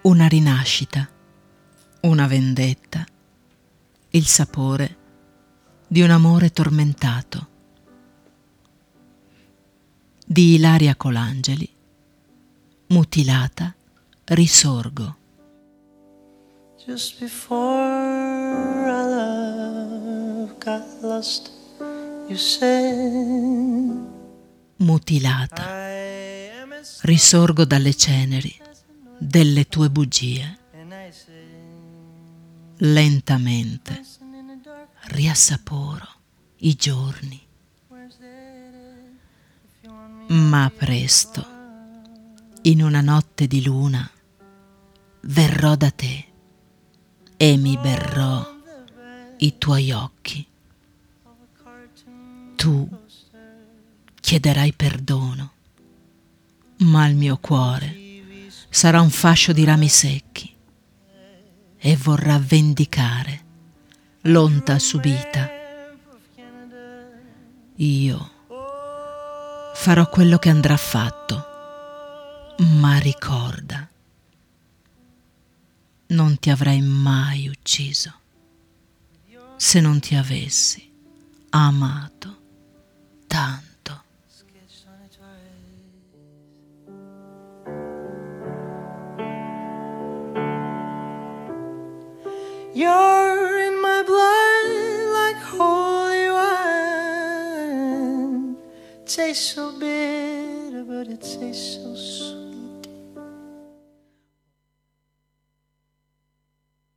Una rinascita, una vendetta, il sapore di un amore tormentato. Di Ilaria Colangeli, Mutilata, risorgo. Just before our love got lost, you said, Mutilata, risorgo dalle ceneri delle tue bugie. Lentamente riassaporo i giorni, ma presto, in una notte di luna, verrò da te e mi berrò i tuoi occhi. Tu chiederai perdono, ma il mio cuore sarà un fascio di rami secchi e vorrà vendicare l'onta subita. Io farò quello che andrà fatto, ma ricorda, non ti avrei mai ucciso se non ti avessi amato tanto. you're in my blood like holy wine. Tastes so bitter, but it tastes so sweet.